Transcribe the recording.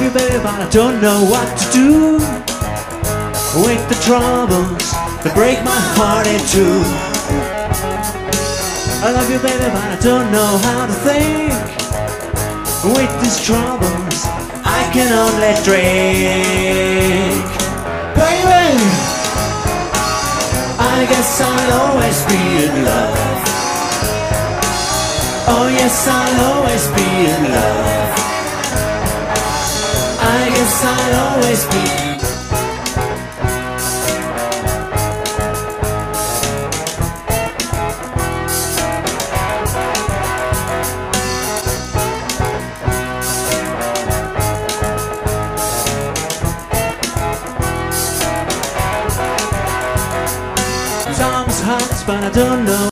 love you, baby, but I don't know what to do with the troubles that break my heart in two. I love you, baby, but I don't know how to think. With these troubles, I can only drink. Baby, I guess I'll always be in love. Oh yes, I'll always be in love. I guess I'll always be. Time's hot, but I don't know